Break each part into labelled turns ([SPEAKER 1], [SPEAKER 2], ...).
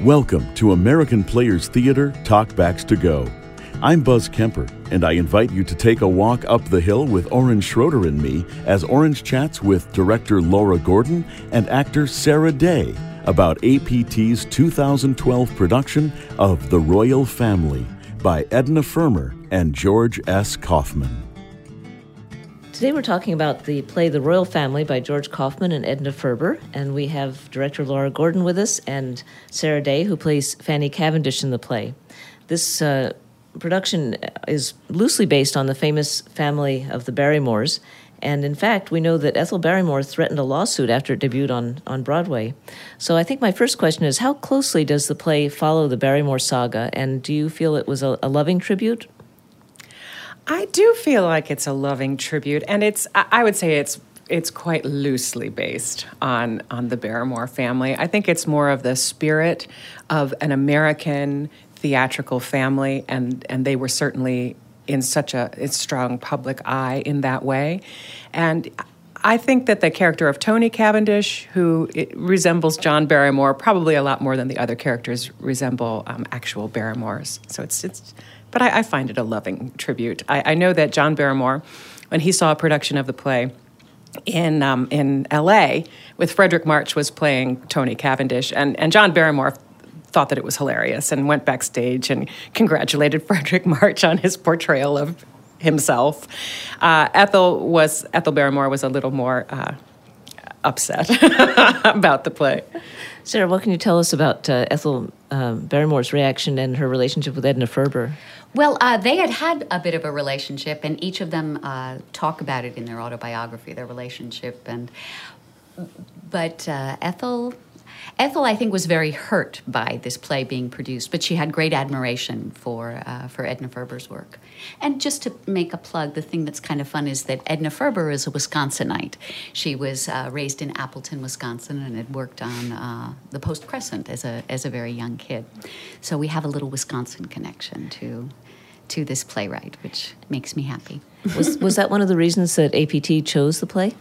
[SPEAKER 1] Welcome to American Players Theater Talkbacks to Go. I'm Buzz Kemper, and I invite you to take a walk up the hill with Orange Schroeder and me as Orange chats with director Laura Gordon and actor Sarah Day about APT's 2012 production of The Royal Family by Edna Ferber and George S. Kaufman.
[SPEAKER 2] Today we're talking about the play The Royal Family by George Kaufman and Edna Ferber, and we have director Laura Gordon with us and Sarah Day, who plays Fanny Cavendish in the play. This production is loosely based on the famous family of the Barrymores, and in fact, we know that Ethel Barrymore threatened a lawsuit after it debuted on Broadway. So I think my first question is, how closely does the play follow the Barrymore saga, and do you feel it was a loving tribute?
[SPEAKER 3] I do feel like it's a loving tribute, and I would say it's quite loosely based on the Barrymore family. I think it's more of the spirit of an American theatrical family, and they were certainly in such a strong public eye in that way. And I think that the character of Tony Cavendish, who resembles John Barrymore, probably a lot more than the other characters resemble actual Barrymores. So but I find it a loving tribute. I know that John Barrymore, when he saw a production of the play in L.A. with Frederick March was playing Tony Cavendish, and John Barrymore thought that it was hilarious and went backstage and congratulated Frederick March on his portrayal of himself. Ethel Barrymore was a little more upset about the play.
[SPEAKER 2] Sarah, what can you tell us about Ethel Barrymore's reaction and her relationship with Edna Ferber?
[SPEAKER 4] Well, they had a bit of a relationship, and each of them talk about it in their autobiography, their relationship. But Ethel, I think, was very hurt by this play being produced, but she had great admiration for Edna Ferber's work. And just to make a plug, the thing that's kind of fun is that Edna Ferber is a Wisconsinite. She was raised in Appleton, Wisconsin, and had worked on the Post Crescent as a very young kid. So we have a little Wisconsin connection to this playwright, which makes me happy.
[SPEAKER 2] Was that one of the reasons that APT chose the play?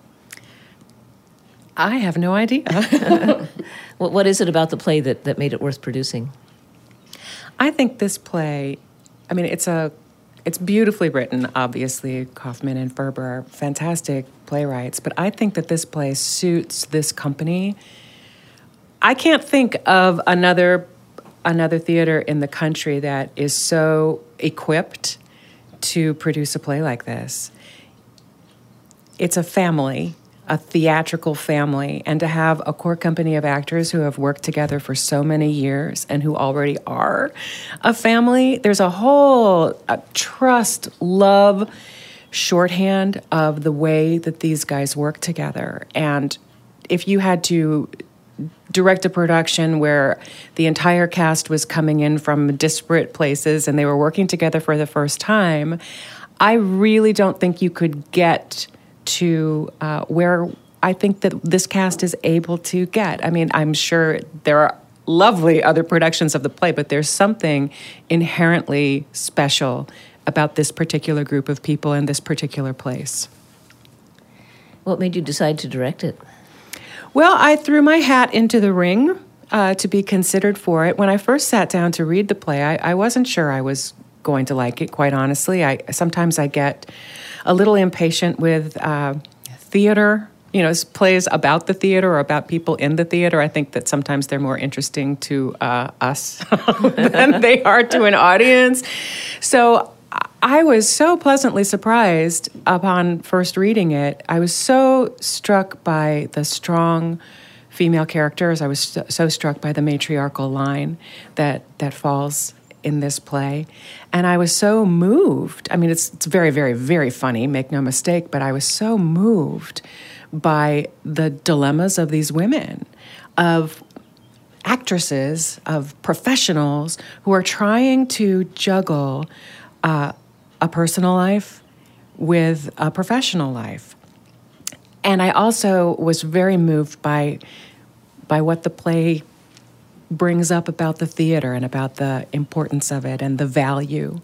[SPEAKER 3] I have no idea.
[SPEAKER 2] What is it about the play that made it worth producing?
[SPEAKER 3] I think this play, I mean, it's beautifully written, obviously. Kaufman and Ferber are fantastic playwrights, but I think that this play suits this company. I can't think of another theater in the country that is so equipped to produce a play like this. It's a family, a theatrical family, and to have a core company of actors who have worked together for so many years and who already are a family, there's a whole trust, love, shorthand of the way that these guys work together. And if you had to direct a production where the entire cast was coming in from disparate places and they were working together for the first time, I really don't think you could get to where I think that this cast is able to get. I mean, I'm sure there are lovely other productions of the play, but there's something inherently special about this particular group of people in this particular place.
[SPEAKER 2] What made you decide to direct it?
[SPEAKER 3] Well, I threw my hat into the ring to be considered for it. When I first sat down to read the play, I wasn't sure I was going to like it, quite honestly. Sometimes I get a little impatient with theater, plays about the theater or about people in the theater. I think that sometimes they're more interesting to us than they are to an audience. So I was so pleasantly surprised upon first reading it. I was so struck by the strong female characters. I was so struck by the matriarchal line that falls in this play. And I was so moved. I mean, it's very, very, very funny, make no mistake, but I was so moved by the dilemmas of these women, of actresses, of professionals who are trying to juggle a personal life with a professional life. And I also was very moved by what the play brings up about the theater and about the importance of it and the value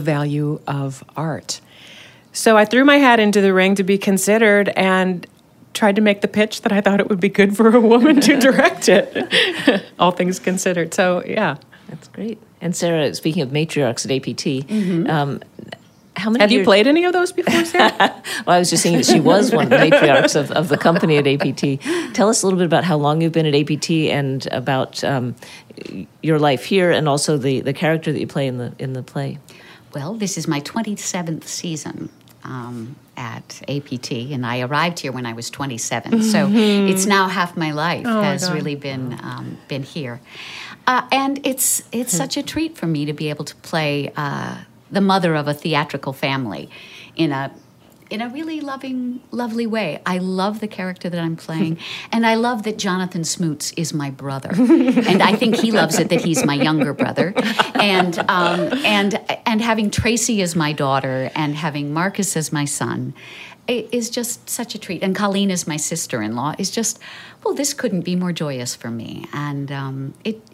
[SPEAKER 3] of art. So I threw my hat into the ring to be considered, and tried to make the pitch that I thought it would be good for a woman to direct it, all things considered. So, yeah.
[SPEAKER 2] That's great. And Sarah, speaking of matriarchs at APT, how many
[SPEAKER 3] Have you played any of those before, Sarah?
[SPEAKER 2] Well, I was just saying that she was one of the matriarchs of the company at APT. Tell us a little bit about how long you've been at APT and about your life here, and also the character that you play in the play.
[SPEAKER 4] Well, this is my 27th season at APT, and I arrived here when I was 27. So it's now half my life has really been here, and it's such a treat for me to be able to play the mother of a theatrical family in a really lovely way. I love the character that I'm playing, and I love that Jonathan Smoots is my brother, and I think he loves it that he's my younger brother, and having Tracy as my daughter and having Marcus as my son is just such a treat. And Colleen as my sister-in-law is just, well, this couldn't be more joyous for me, and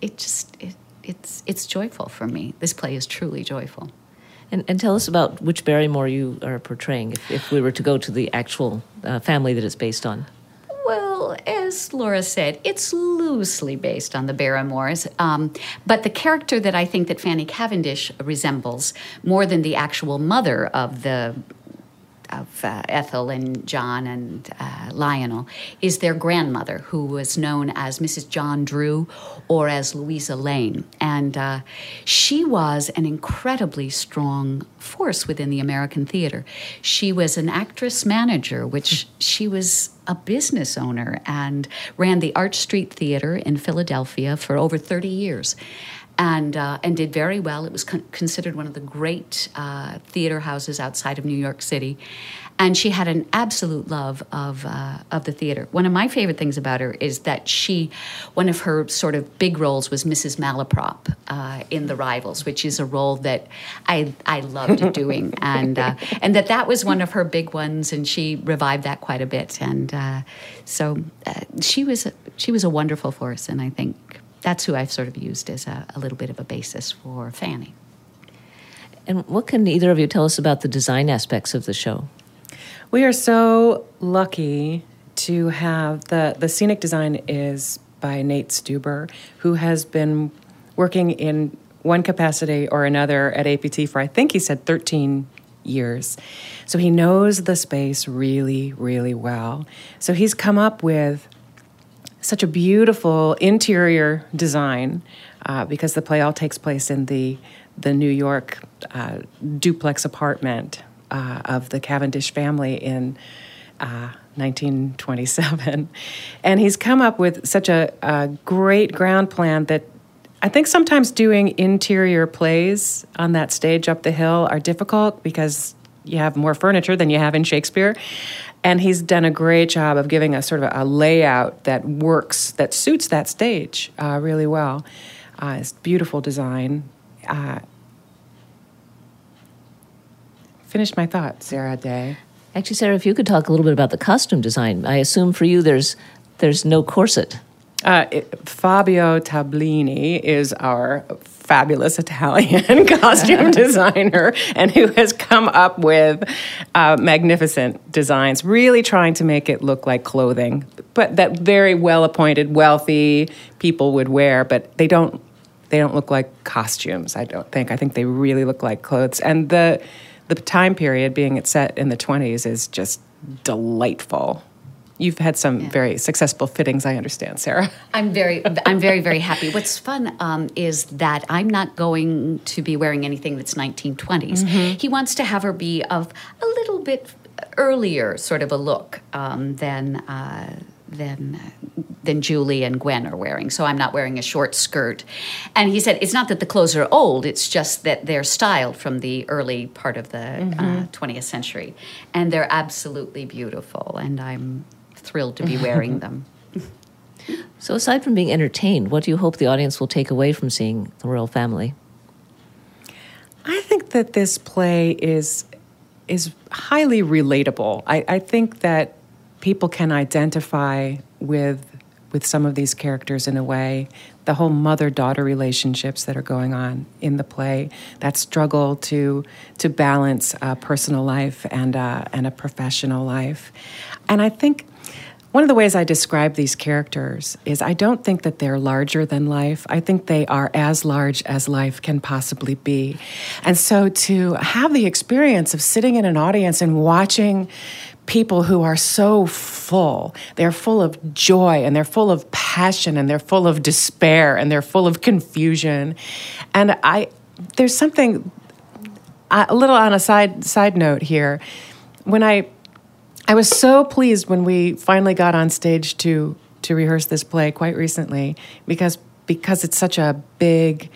[SPEAKER 4] it's joyful for me. This play is truly joyful.
[SPEAKER 2] And tell us about which Barrymore you are portraying, if we were to go to the actual family that it's based on.
[SPEAKER 4] Well, as Laura said, it's loosely based on the Barrymores, but the character that I think that Fanny Cavendish resembles more than the actual mother of Ethel and John and Lionel is their grandmother, who was known as Mrs. John Drew or as Louisa Lane. And she was an incredibly strong force within the American theater. She was an actress manager, which she was a business owner, and ran the Arch Street Theater in Philadelphia for over 30 years. And did very well. It was considered one of the great theater houses outside of New York City. And she had an absolute love of the theater. One of my favorite things about her is that one of her sort of big roles was Mrs. Malaprop in The Rivals, which is a role that I loved doing. And that was one of her big ones, and she revived that quite a bit. And so she was a wonderful force, and I think that's who I've sort of used as a little bit of a basis for Fanny.
[SPEAKER 2] And what can either of you tell us about the design aspects of the show?
[SPEAKER 3] We are so lucky to have the scenic design is by Nate Stuber, who has been working in one capacity or another at APT for, I think he said 13 years. So he knows the space really, really well. So he's come up with such a beautiful interior design because the play all takes place in the New York duplex apartment of the Cavendish family in 1927. And he's come up with such a great ground plan that I think sometimes doing interior plays on that stage up the hill are difficult because you have more furniture than you have in Shakespeare. And he's done a great job of giving us sort of a layout that works, that suits that stage really well. It's beautiful design. Finished my thought, Sarah Day.
[SPEAKER 2] Actually, Sarah, if you could talk a little bit about the costume design. I assume for you there's no corset.
[SPEAKER 3] Fabio Tablini is our fabulous Italian costume designer, and who has come up with magnificent designs, really trying to make it look like clothing, but that very well-appointed, wealthy people would wear, but they don't look like costumes, I don't think. I think they really look like clothes. And the time period, being it's set in the 20s, is just delightful. You've had some very successful fittings, I understand, Sarah.
[SPEAKER 4] I'm very, very happy. What's fun is that I'm not going to be wearing anything that's 1920s. Mm-hmm. He wants to have her be of a little bit earlier sort of a look than Julie and Gwen are wearing. So I'm not wearing a short skirt. And he said it's not that the clothes are old, it's just that they're styled from the early part of the 20th century. And they're absolutely beautiful, and I'm thrilled to be wearing them.
[SPEAKER 2] So aside from being entertained, what do you hope the audience will take away from seeing the royal family?
[SPEAKER 3] I think that this play is highly relatable. I think that people can identify with some of these characters in a way. The whole mother-daughter relationships that are going on in the play, that struggle to balance a personal life and a professional life. And I think One of the ways I describe these characters is I don't think that they're larger than life. I think they are as large as life can possibly be. And so to have the experience of sitting in an audience and watching people who are so full, they're full of joy and they're full of passion and they're full of despair and they're full of confusion. And there's something, a little on a side note here, when I was so pleased when we finally got on stage to rehearse this play quite recently because it's such a big,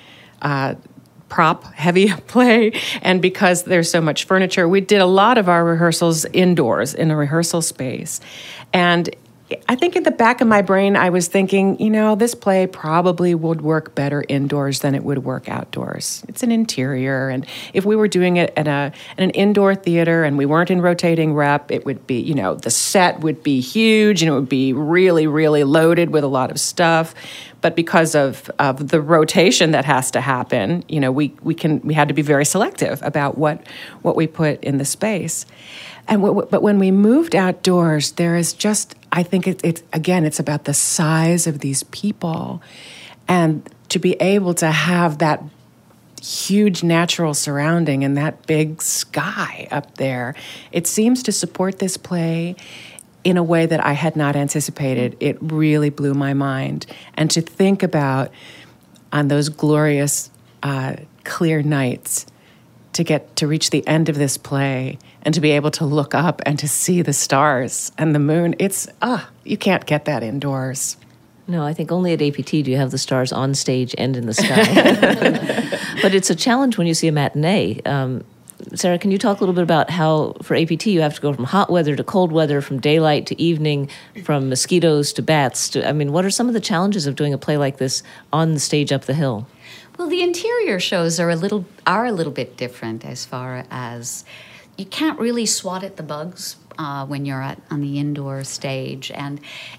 [SPEAKER 3] prop-heavy play, and because there's so much furniture. We did a lot of our rehearsals indoors in a rehearsal space. And I think in the back of my brain, I was thinking, this play probably would work better indoors than it would work outdoors. It's an interior, and if we were doing it at an indoor theater and we weren't in rotating rep, it would be, the set would be huge and it would be really, really loaded with a lot of stuff. But because of the rotation that has to happen, we had to be very selective about what we put in the space. But when we moved outdoors, there is just, I think it's about the size of these people, and to be able to have that huge natural surrounding and that big sky up there, it seems to support this play in a way that I had not anticipated. It really blew my mind. And to think about on those glorious, clear nights, to reach the end of this play and to be able to look up and to see the stars and the moon, you can't get that indoors.
[SPEAKER 2] No, I think only at APT do you have the stars on stage and in the sky. But it's a challenge when you see a matinee. Sarah, can you talk a little bit about how, for APT, you have to go from hot weather to cold weather, from daylight to evening, from mosquitoes to bats? What are some of the challenges of doing a play like this on the stage up the hill?
[SPEAKER 4] Well, the interior shows are a little bit different as far as you can't really swat at the bugs when you're on the indoor stage, and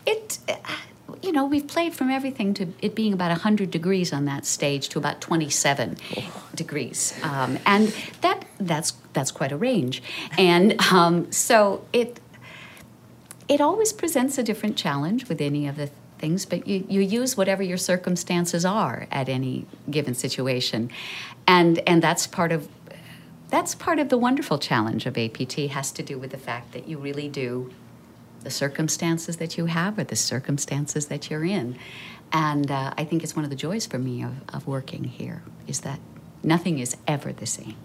[SPEAKER 4] we've played from everything to it being about 100 degrees on that stage to about 27 degrees, and that's quite a range, and so it always presents a different challenge with any of the things, but you use whatever your circumstances are at any given situation, and that's part of the wonderful challenge of APT. Has to do with the fact that you really do, the circumstances that you have are the circumstances that you're in, and I think it's one of the joys for me of working here is that nothing is ever the same.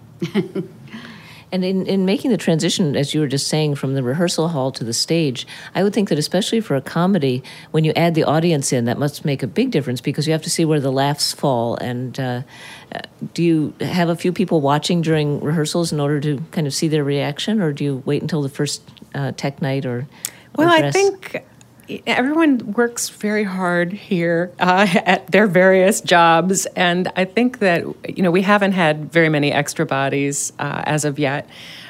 [SPEAKER 2] And in making the transition, as you were just saying, from the rehearsal hall to the stage, I would think that especially for a comedy, when you add the audience in, that must make a big difference because you have to see where the laughs fall. And do you have a few people watching during rehearsals in order to kind of see their reaction, or do you wait until the first tech night or dress?
[SPEAKER 3] I think everyone works very hard here at their various jobs, and I think that we haven't had very many extra bodies as of yet.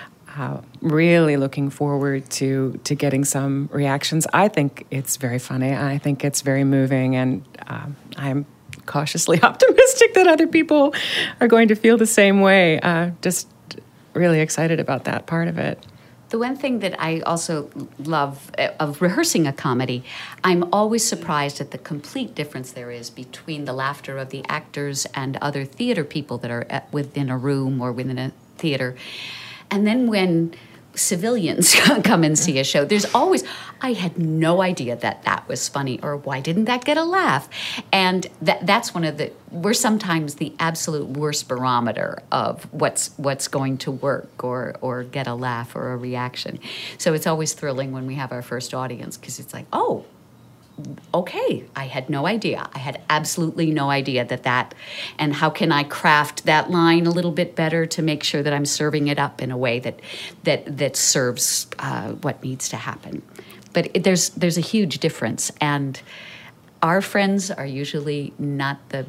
[SPEAKER 3] Really looking forward to getting some reactions. I think it's very funny. I think it's very moving, and I'm cautiously optimistic that other people are going to feel the same way. Just really excited about that part of it.
[SPEAKER 4] The one thing that I also love of rehearsing a comedy, I'm always surprised at the complete difference there is between the laughter of the actors and other theater people that are within a room or within a theater. And then when civilians come and see a show, there's always, I had no idea that was funny, or why didn't that get a laugh? And that's we're sometimes the absolute worst barometer of what's going to work or get a laugh or a reaction. So it's always thrilling when we have our first audience, because it's like, oh, okay, I had no idea. I had absolutely no idea that, and how can I craft that line a little bit better to make sure that I'm serving it up in a way that serves what needs to happen. But there's a huge difference, and our friends are usually not the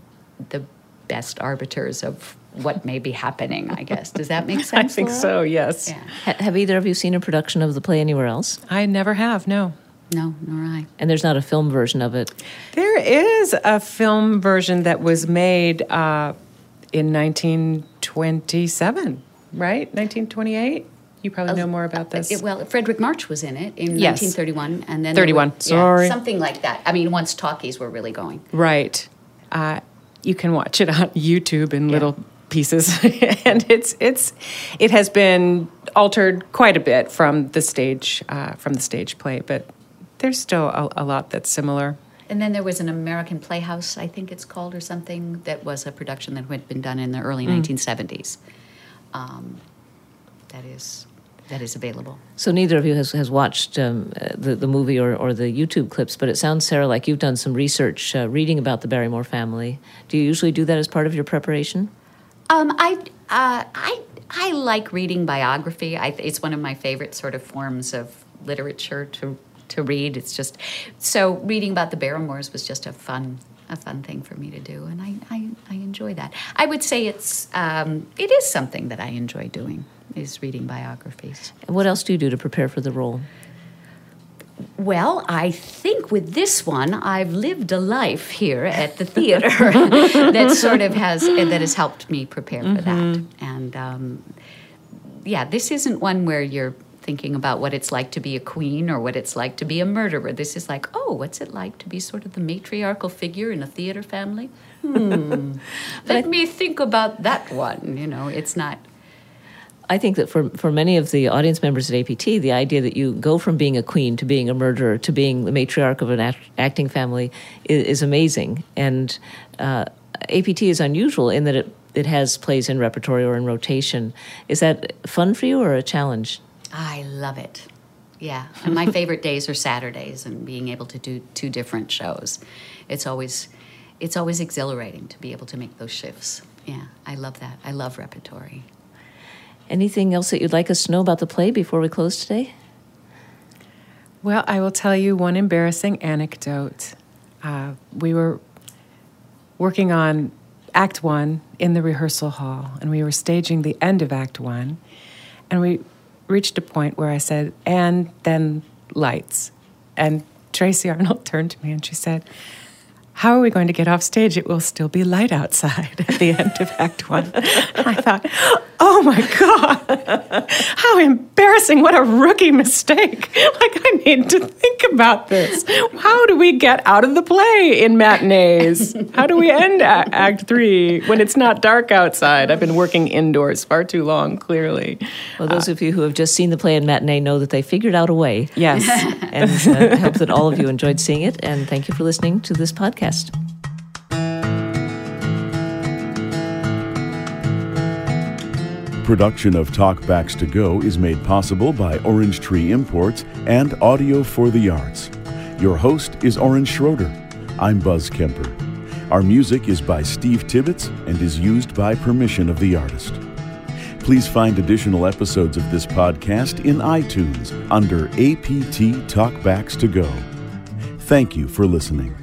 [SPEAKER 4] best arbiters of what may be happening, I guess. Does that make sense,
[SPEAKER 3] I think
[SPEAKER 4] Laura?
[SPEAKER 3] so, yes.
[SPEAKER 4] Yeah.
[SPEAKER 2] Have either of you seen a production of the play anywhere else?
[SPEAKER 3] I never have, no.
[SPEAKER 4] No, nor I.
[SPEAKER 2] And there's not a film version of it?
[SPEAKER 3] There is a film version that was made in 1927, right? 1928? You probably know more about this.
[SPEAKER 4] Well, Frederick March was in it in
[SPEAKER 3] Yes.
[SPEAKER 4] 1931, and then
[SPEAKER 3] 31. Sorry.
[SPEAKER 4] something like that. I mean, once talkies were really going.
[SPEAKER 3] Right. You can watch it on YouTube in little pieces, and it has been altered quite a bit from the stage play, but there's still a lot that's similar.
[SPEAKER 4] And then there was an American Playhouse, I think it's called, or something, that was a production that had been done in the early 1970s. That is available.
[SPEAKER 2] So neither of you has watched the movie or the YouTube clips, but it sounds, Sarah, like you've done some research reading about the Barrymore family. Do you usually do that as part of your preparation?
[SPEAKER 4] I like reading biography. It's one of my favorite sort of forms of literature to read. It's just so reading about the Barrymores was just a fun thing for me to do, and I enjoy that. I would say it is something that I enjoy doing, is reading biographies.
[SPEAKER 2] And what else do you do to prepare for the role?
[SPEAKER 4] Well, I think with this one, I've lived a life here at the theater that has helped me prepare for that. And this isn't one where you're thinking about what it's like to be a queen or what it's like to be a murderer. This is like, what's it like to be sort of the matriarchal figure in a theater family? Let me think about that one. It's not.
[SPEAKER 2] I think that for many of the audience members at APT, the idea that you go from being a queen to being a murderer to being the matriarch of an acting family is amazing. And APT is unusual in that it has plays in repertory or in rotation. Is that fun for you or a challenge?
[SPEAKER 4] I love it. Yeah. And my favorite days are Saturdays and being able to do two different shows. It's always exhilarating to be able to make those shifts. Yeah, I love that. I love repertory.
[SPEAKER 2] Anything else that you'd like us to know about the play before we close today?
[SPEAKER 3] Well, I will tell you one embarrassing anecdote. We were working on Act 1 in the rehearsal hall, and we were staging the end of Act 1, and we reached a point where I said, "And then lights." And Tracy Arnold turned to me and she said, "How are we going to get off stage? It will still be light outside at the end of Act 1. And I thought, oh my God, how embarrassing. What a rookie mistake. I need to think about this. How do we get out of the play in matinees? How do we end Act 3 when it's not dark outside? I've been working indoors far too long, clearly.
[SPEAKER 2] Well, those of you who have just seen the play in matinee know that they figured out a way.
[SPEAKER 3] Yes.
[SPEAKER 2] And I hope that all of you enjoyed seeing it, and thank you for listening to this podcast.
[SPEAKER 1] Production of Talkbacks to Go is made possible by Orange Tree Imports and Audio for the Arts. Your host is Oren Schroeder. I'm Buzz Kemper. Our music is by Steve Tibbetts and is used by permission of the artist. Please find additional episodes of this podcast in iTunes under APT Talkbacks to Go. Thank you for listening.